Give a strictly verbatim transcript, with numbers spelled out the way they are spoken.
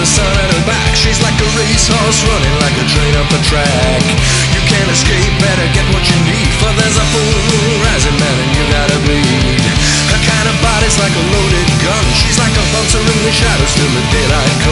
the sun at her back. She's like a racehorse running like a train up a track. You can't escape, better get what you need, for there's a full moon rising, man, and you gotta bleed. Her kind of body's like a loaded gun. She's like a hunter in the shadows till the daylight